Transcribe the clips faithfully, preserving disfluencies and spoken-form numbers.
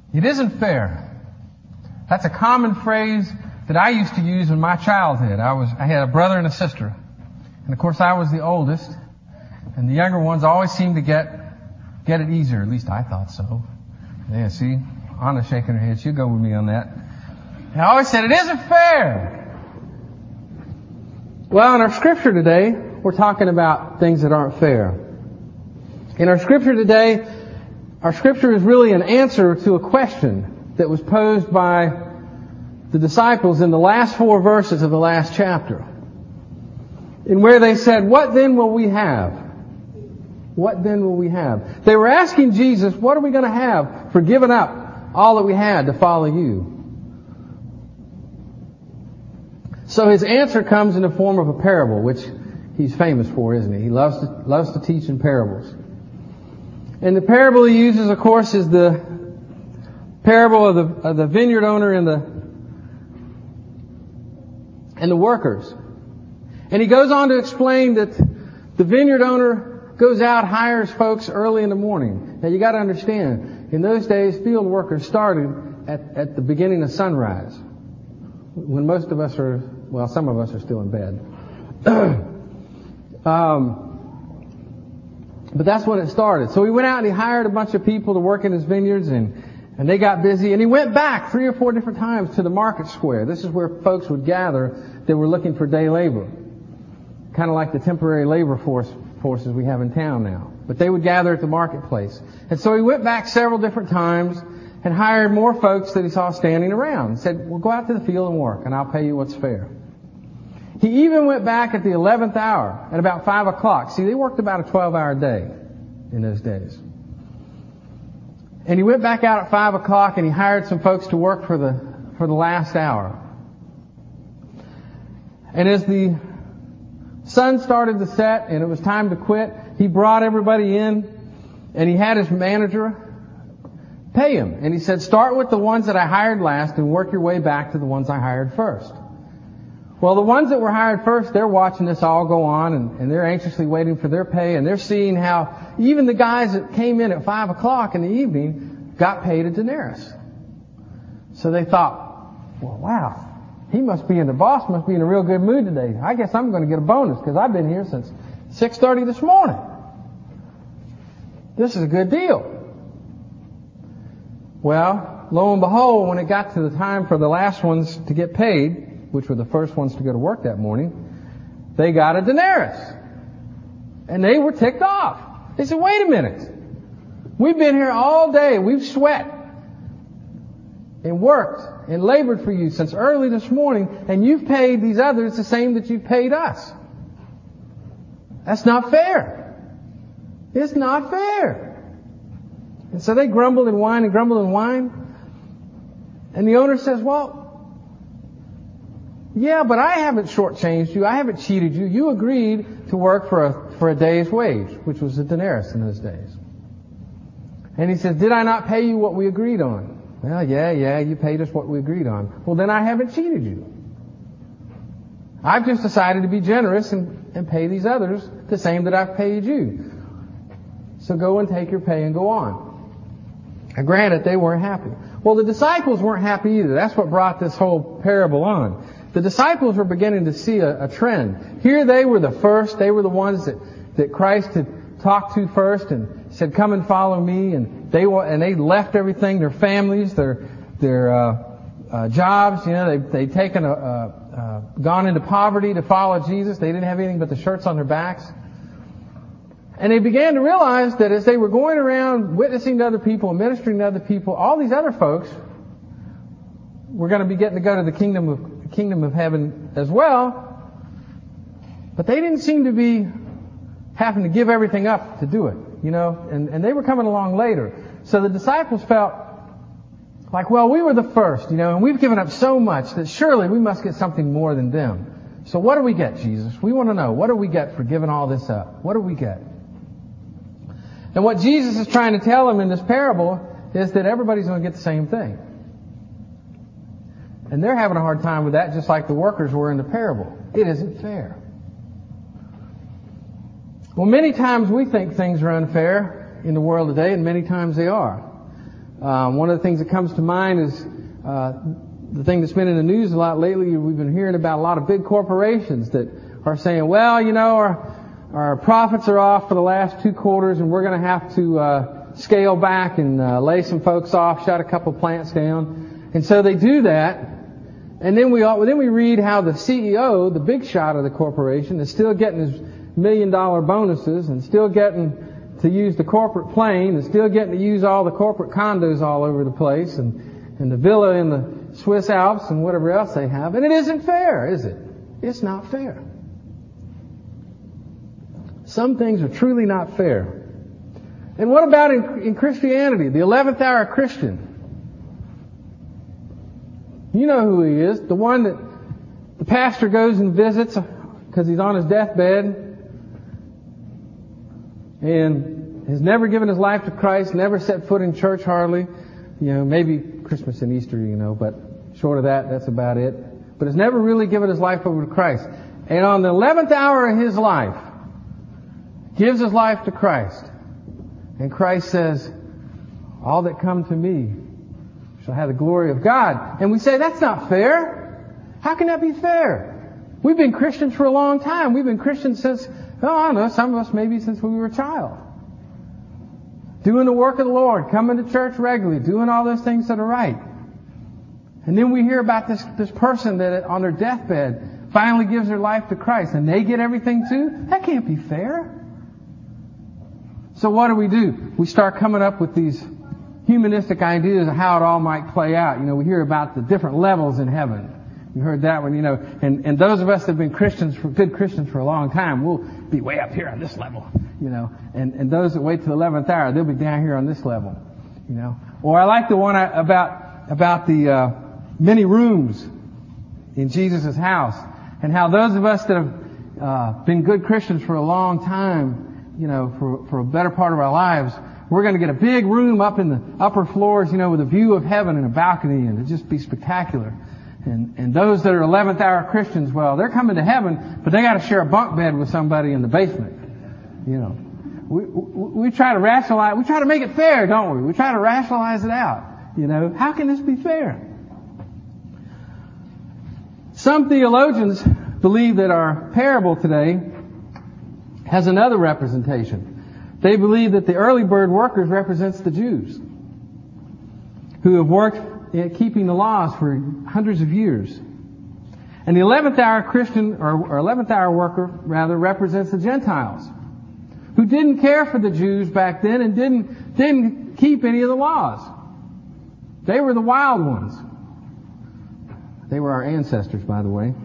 It isn't fair. That's a common phrase that I used to use in my childhood. I was, I had a brother and a sister. And of course I was the oldest. And the younger ones always seemed to get, get it easier. At least I thought so. Yeah, see? Anna's shaking her head. She'll go with me on that. And I always said, it isn't fair. Well, in our scripture today, we're talking about things that aren't fair. In our scripture today, our scripture is really an answer to a question that was posed by the disciples in the last four verses of the last chapter. In where they said, what then will we have? What then will we have? They were asking Jesus, what are we going to have for giving up all that we had to follow you? So his answer comes in the form of a parable, which he's famous for, isn't he? He loves to, loves to teach in parables. And the parable he uses, of course, is the parable of the, of the vineyard owner and the, and the workers. And he goes on to explain that the vineyard owner goes out, hires folks early in the morning. Now you got to understand, in those days, field workers started at, at the beginning of sunrise. When most of us are, well, some of us are still in bed. um, but that's when it started. So he went out and he hired a bunch of people to work in his vineyards, and, and they got busy. And he went back three or four different times to the market square. This is where folks would gather that were looking for day labor. Kind of like the temporary labor force forces we have in town now. But they would gather at the marketplace. And so he went back several different times and hired more folks that he saw standing around. He said, well, go out to the field and work, and I'll pay you what's fair. He even went back at the eleventh hour, at about five o'clock. See, they worked about a twelve-hour day in those days. And he went back out at five o'clock, and he hired some folks to work for the for the last hour. And as the sun started to set and it was time to quit, he brought everybody in, and he had his manager pay him. And he said, start with the ones that I hired last and work your way back to the ones I hired first. Well, the ones that were hired first, they're watching this all go on, and, and they're anxiously waiting for their pay, and they're seeing how even the guys that came in at five o'clock in the evening got paid a denarius. So they thought, well, wow, he must be in, the boss must be in a real good mood today. I guess I'm going to get a bonus because I've been here since six thirty this morning. This is a good deal. Well, lo and behold, when it got to the time for the last ones to get paid, which were the first ones to go to work that morning, they got a denarius. And they were ticked off. They said, wait a minute. We've been here all day. We've sweat and worked and labored for you since early this morning, and you've paid these others the same that you've paid us. That's not fair. It's not fair. And so they grumbled and whined and grumbled and whined. And the owner says, well, yeah, but I haven't shortchanged you. I haven't cheated you. You agreed to work for a, for a day's wage, which was a denarius in those days. And he says, did I not pay you what we agreed on? Well, yeah, yeah, you paid us what we agreed on. Well, then I haven't cheated you. I've just decided to be generous and, and pay these others the same that I've paid you. So go and take your pay and go on. And granted, they weren't happy. Well, the disciples weren't happy either. That's what brought this whole parable on. The disciples were beginning to see a, a trend. Here they were the first. They were the ones that, that Christ had talked to first and said, come and follow me. And they and they left everything, their families, their their uh, uh, jobs. You know, they they'd taken a, a, a gone into poverty to follow Jesus. They didn't have anything but the shirts on their backs. And they began to realize that as they were going around witnessing to other people and ministering to other people, all these other folks were going to be getting to go to the kingdom of the kingdom of heaven as well. But they didn't seem to be having to give everything up to do it, you know, and, and they were coming along later. So the disciples felt like, well, we were the first, you know, and we've given up so much that surely we must get something more than them. So what do we get, Jesus? We want to know, what do we get for giving all this up? What do we get? And what Jesus is trying to tell them in this parable is that everybody's going to get the same thing. And they're having a hard time with that, just like the workers were in the parable. It isn't fair. Well, many times we think things are unfair in the world today, and many times they are. Um, one of the things that comes to mind is uh, the thing that's been in the news a lot lately. We've been hearing about a lot of big corporations that are saying, well, you know, our, our profits are off for the last two quarters and we're going to have to uh, scale back and uh, lay some folks off, shut a couple plants down. And so they do that. And then we all, then we read how the C E O, the big shot of the corporation, is still getting his million dollar bonuses and still getting to use the corporate plane and still getting to use all the corporate condos all over the place and, and the villa in the Swiss Alps and whatever else they have. And it isn't fair, is it? It's not fair. Some things are truly not fair. And what about in, in Christianity? The eleventh hour Christian. You know who he is. The one that the pastor goes and visits because he's on his deathbed and has never given his life to Christ, never set foot in church hardly. You know, maybe Christmas and Easter, you know, but short of that, that's about it. But has never really given his life over to Christ. And on the eleventh hour of his life, gives his life to Christ. And Christ says, all that come to me shall have the glory of God. And we say, that's not fair. How can that be fair? We've been Christians for a long time. We've been Christians since, oh, I don't know, some of us maybe since we were a child. Doing the work of the Lord, coming to church regularly, doing all those things that are right. And then we hear about this, this person that on their deathbed finally gives their life to Christ and they get everything too? That can't be fair. So what do we do? We start coming up with these humanistic ideas of how it all might play out. You know, we hear about the different levels in heaven. You heard that one, you know, and, and those of us that have been Christians, for, good Christians for a long time, we'll be way up here on this level, you know, and, and those that wait till the eleventh hour, they'll be down here on this level, you know. Or I like the one about, about the, uh, many rooms in Jesus' house and how those of us that have, uh, been good Christians for a long time, you know, for, for a better part of our lives, we're going to get a big room up in the upper floors, you know, with a view of heaven and a balcony, and it'll just be spectacular. And, and those that are eleventh hour Christians, well, they're coming to heaven, but they got to share a bunk bed with somebody in the basement. You know, we, we, we try to rationalize, we try to make it fair, don't we? We try to rationalize it out. You know, how can this be fair? Some theologians believe that our parable today has another representation. They believe that the early bird workers represents the Jews who have worked at keeping the laws for hundreds of years. And the eleventh hour Christian, or, or eleventh hour worker, rather, represents the Gentiles who didn't care for the Jews back then and didn't, didn't keep any of the laws. They were the wild ones. They were our ancestors, by the way.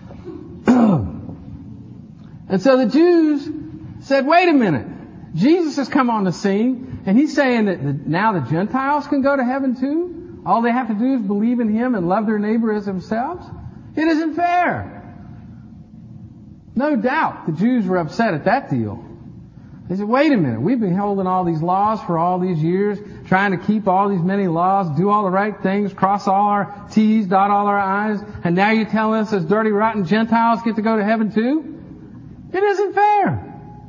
And so the Jews said, wait a minute. Jesus has come on the scene, and he's saying that the, now the Gentiles can go to heaven too? All they have to do is believe in him and love their neighbor as themselves? It isn't fair. No doubt the Jews were upset at that deal. They said, wait a minute, we've been holding all these laws for all these years, trying to keep all these many laws, do all the right things, cross all our T's, dot all our I's, and now you're telling us those dirty, rotten Gentiles get to go to heaven too? It isn't fair.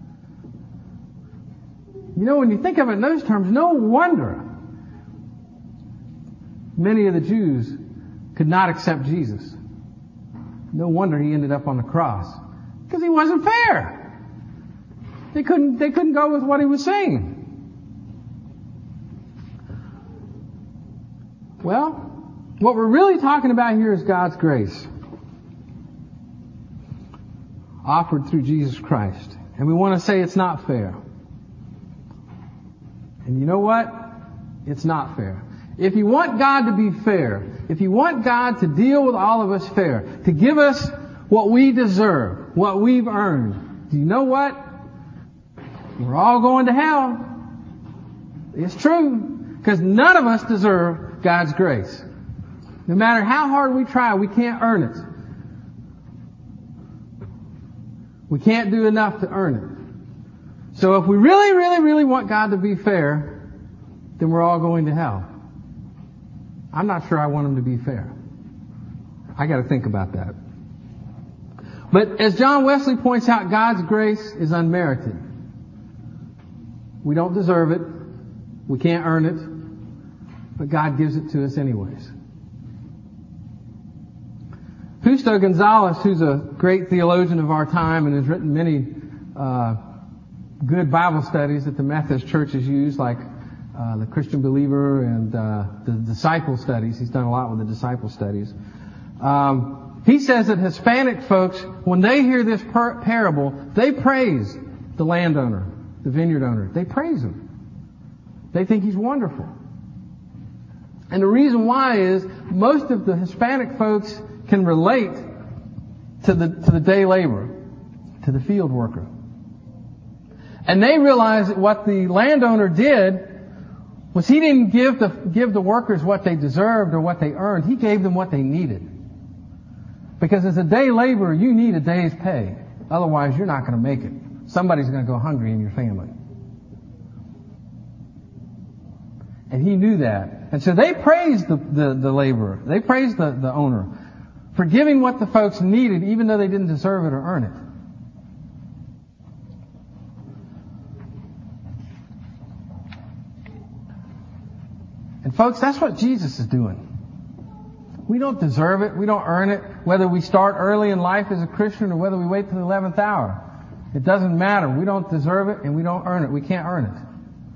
You know, when you think of it in those terms, no wonder many of the Jews could not accept Jesus. No wonder he ended up on the cross. Because he wasn't fair. They couldn't, they couldn't go with what he was saying. Well, what we're really talking about here is God's grace offered through Jesus Christ. And we want to say it's not fair. And you know what? It's not fair. If you want God to be fair, if you want God to deal with all of us fair, to give us what we deserve, what we've earned, do you know what? We're all going to hell. It's true. Because none of us deserve God's grace. No matter how hard we try, we can't earn it. We can't do enough to earn it. So if we really, really, really want God to be fair, then we're all going to hell. I'm not sure I want him to be fair. I got to think about that. But as John Wesley points out, God's grace is unmerited. We don't deserve it. We can't earn it. but God gives it to us anyways. Justo Gonzalez, who's a great theologian of our time and has written many uh, good Bible studies that the Methodist churches use, like uh, the Christian Believer and uh, the Disciple Studies. He's done a lot with the Disciple Studies. Um, he says that Hispanic folks, when they hear this par- parable, they praise the landowner, the vineyard owner. They praise him. They think he's wonderful. And the reason why is most of the Hispanic folks can relate to the to the day laborer, to the field worker. And they realize that what the landowner did was he didn't give the give the workers what they deserved or what they earned. He gave them what they needed. Because as a day laborer, you need a day's pay. Otherwise, you're not going to make it. Somebody's going to go hungry in your family. And he knew that. And so they praised the, the, the laborer. They praised the, the owner for giving what the folks needed, even though they didn't deserve it or earn it. And folks, that's what Jesus is doing. We don't deserve it. We don't earn it. Whether we start early in life as a Christian or whether we wait till the eleventh hour. It doesn't matter. We don't deserve it and we don't earn it. We can't earn it.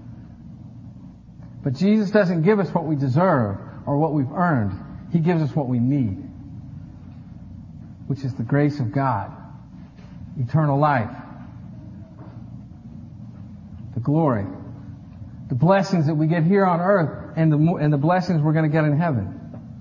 But Jesus doesn't give us what we deserve or what we've earned. He gives us what we need, which is the grace of God, eternal life, the glory, the blessings that we get here on earth, and the and the blessings we're going to get in heaven.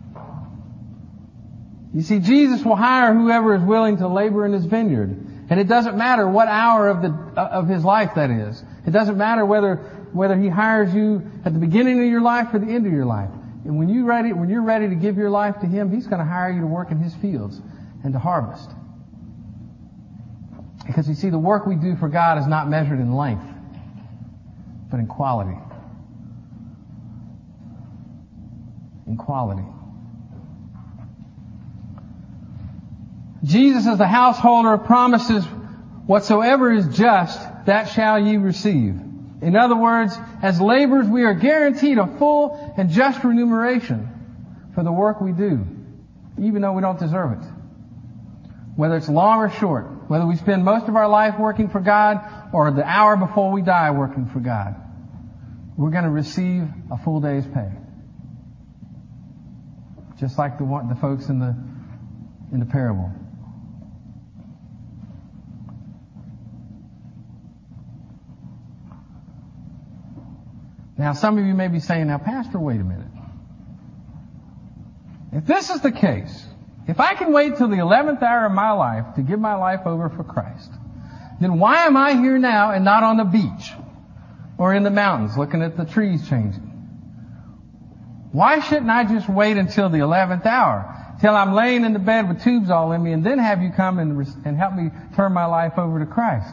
You see, Jesus will hire whoever is willing to labor in his vineyard. And it doesn't matter what hour of the of his life that is. It doesn't matter whether whether he hires you at the beginning of your life or the end of your life. And when you ready when you're ready to give your life to him, he's going to hire you to work in his fields and to harvest. Because you see, the work we do for God is not measured in length, but in quality. In quality. Jesus, as the householder, promises, whatsoever is just, that shall ye receive. In other words, as laborers, we are guaranteed a full and just remuneration for the work we do, even though we don't deserve it. Whether it's long or short, whether we spend most of our life working for God or the hour before we die working for God, we're going to receive a full day's pay. Just like the one, the folks in the in the parable. Now, some of you may be saying, now, Pastor, wait a minute. If this is the case, if I can wait till the eleventh hour of my life to give my life over for Christ, then why am I here now and not on the beach or in the mountains looking at the trees changing? Why shouldn't I just wait until the eleventh hour, till I'm laying in the bed with tubes all in me, and then have you come and, and help me turn my life over to Christ?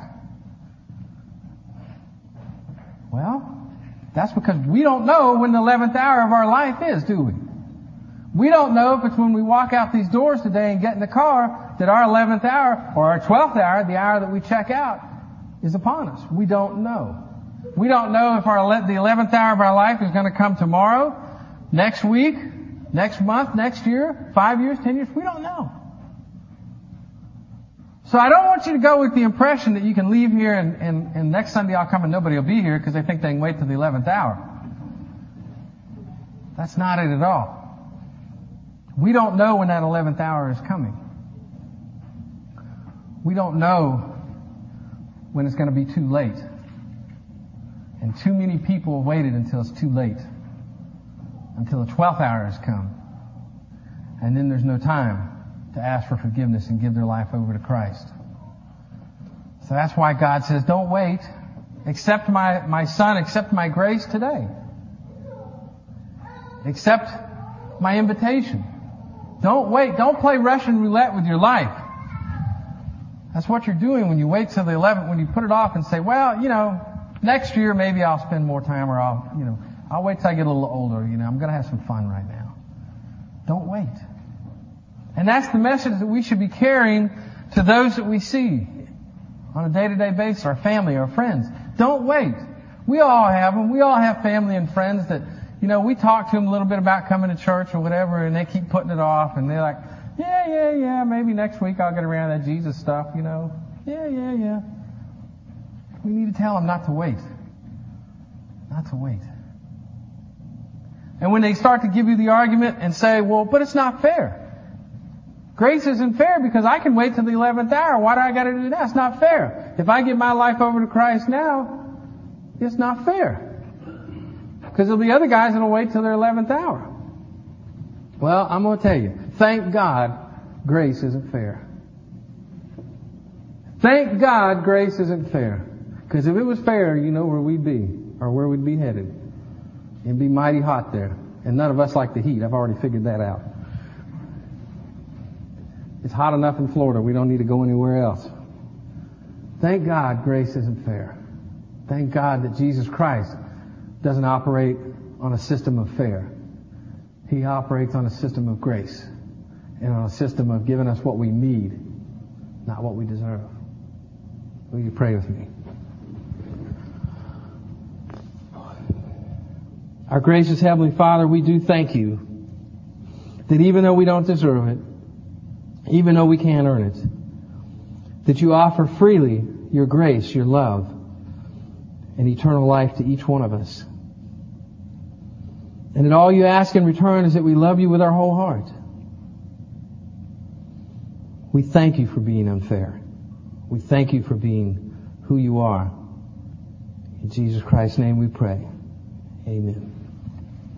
Well, that's because we don't know when the eleventh hour of our life is, do we? We don't know if it's when we walk out these doors today and get in the car that our eleventh hour or our twelfth hour, the hour that we check out, is upon us. We don't know. We don't know if our the eleventh hour of our life is going to come tomorrow, next week, next month, next year, five years, ten years. We don't know. So I don't want you to go with the impression that you can leave here and, and, and next Sunday I'll come and nobody will be here because they think they can wait till the eleventh hour. That's not it at all. We don't know when that eleventh hour is coming. We don't know when it's going to be too late. And too many people have waited until it's too late. Until the twelfth hour has come. And then there's no time to ask for forgiveness and give their life over to Christ. So that's why God says, don't wait. Accept my, my son, accept my grace today. Accept my invitation. Don't wait. Don't play Russian roulette with your life. That's what you're doing when you wait till the eleventh, when you put it off and say, well, you know, next year maybe I'll spend more time, or I'll, you know, I'll wait till I get a little older. You know, I'm going to have some fun right now. Don't wait. And that's the message that we should be carrying to those that we see on a day-to-day basis, our family, our friends. Don't wait. We all have them. We all have family and friends that, you know, we talk to them a little bit about coming to church or whatever, and they keep putting it off, and they're like, yeah, yeah, yeah, maybe next week I'll get around to that Jesus stuff, you know. Yeah, yeah, yeah. We need to tell them not to wait. Not to wait. And when they start to give you the argument and say, well, but it's not fair. Grace isn't fair because I can wait till the eleventh hour. Why do I got to do that? It's not fair. If I give my life over to Christ now, it's not fair. Because there'll be other guys that'll wait till their eleventh hour. Well, I'm going to tell you, thank God grace isn't fair. Thank God grace isn't fair. Because if it was fair, you know where we'd be, or where we'd be headed. It'd be mighty hot there. And none of us like the heat. I've already figured that out. It's hot enough in Florida. We don't need to go anywhere else. Thank God grace isn't fair. Thank God that Jesus Christ doesn't operate on a system of fair. He operates on a system of grace and on a system of giving us what we need, not what we deserve. Will you pray with me? Our gracious Heavenly Father, we do thank you that even though we don't deserve it, even though we can't earn it, that you offer freely your grace, your love, and eternal life to each one of us. And that all you ask in return is that we love you with our whole heart. We thank you for being unfair. We thank you for being who you are. In Jesus Christ's name we pray. Amen.